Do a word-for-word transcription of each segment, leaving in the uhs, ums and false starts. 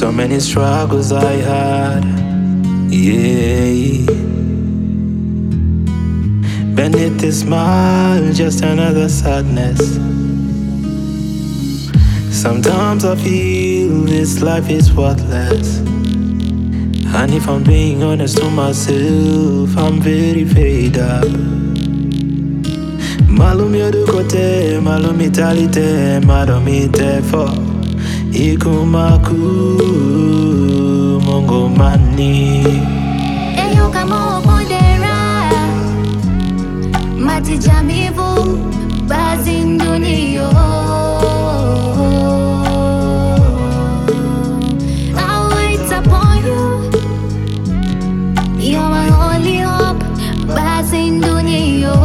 So many struggles I had, yeah. Beneath this smile, just another sadness. Sometimes I feel this life is worthless. And if I'm being honest to myself, I'm very fed up. Malum yodu kote, malum italite, madam ite for ikumaku mongo mani. Eyo kamo pondera, mati jamivu, bazinduniyo. I'll wait upon you. You're my only hope, bazinduniyo.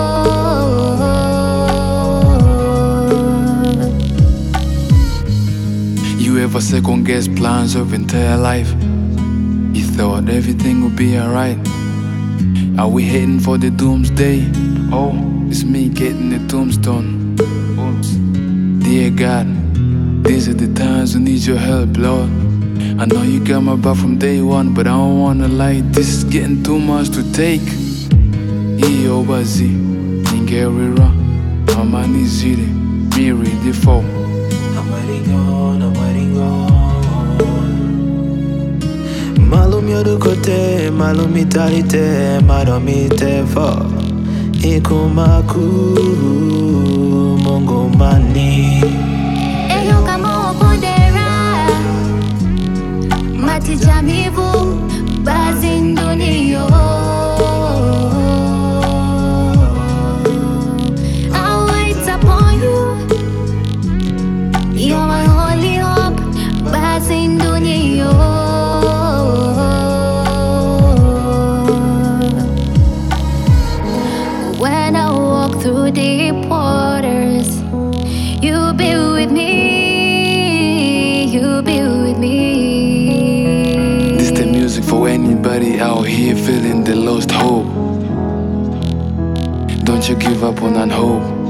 You ever second guess plans of entire life? You thought everything would be alright. Are we heading for the doomsday? Oh, it's me getting the tombstone. Oops. Dear God, these are the times I need your help, Lord. I know you got my back from day one, but I don't wanna lie, this is getting too much to take. Iyo bazi, ningerira, amani ziri, miri default. I'm waiting on, I'm waiting on. Malum yodu kote, malum italite, madam ite for ikumaku mongo mani. Eyo kamo pondera, mati jamivu, bazinduniyo. I'll wait upon you. You're my only hope, bazinduniyo. When I walk through deep waters, you'll be with me, you'll be with me. This the music for anybody out here feeling the lost hope. Don't you give up on that hope.